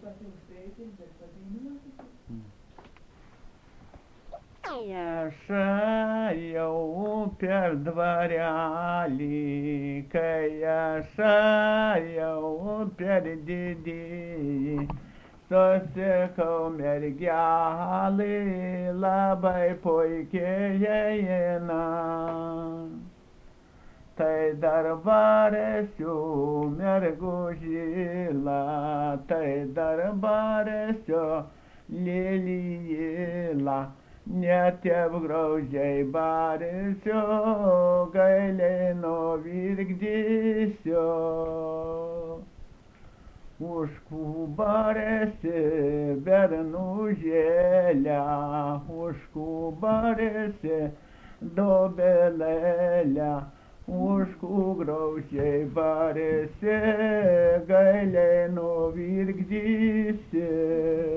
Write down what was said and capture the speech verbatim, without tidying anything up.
Aš ėjau per dvarelį, kai aš ėjau per didįjį, sutikau mergelį labai puikiai eina. Tai dar varėsiu mergužėlą, tai dar varėsiu lelijėlą, net taip gražiai barėsiu, gailiai nuvirkdysiu. Ušku barėsi bernužėlę, ušku barėsi dobelėlę, ušku gražiai barėsi, gailiai nuvirkdysi.